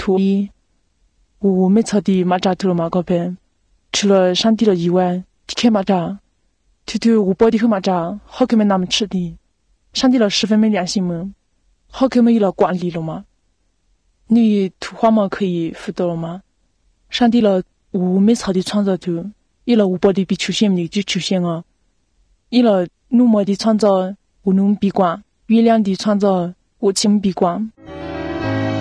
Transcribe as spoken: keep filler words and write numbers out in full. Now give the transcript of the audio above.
土里，我没草地马扎头了马高边，除了上帝了以外，地开马扎，头头我包的后马扎，好看没那么吃的，上帝了十分没良心么，好看没有了管理了吗？你土花嘛可以辅导了吗？上帝了我没草地创造头，伊了我包的比出现的就出现啊，伊了怒目的创造我能闭关，月亮的创造我请闭关。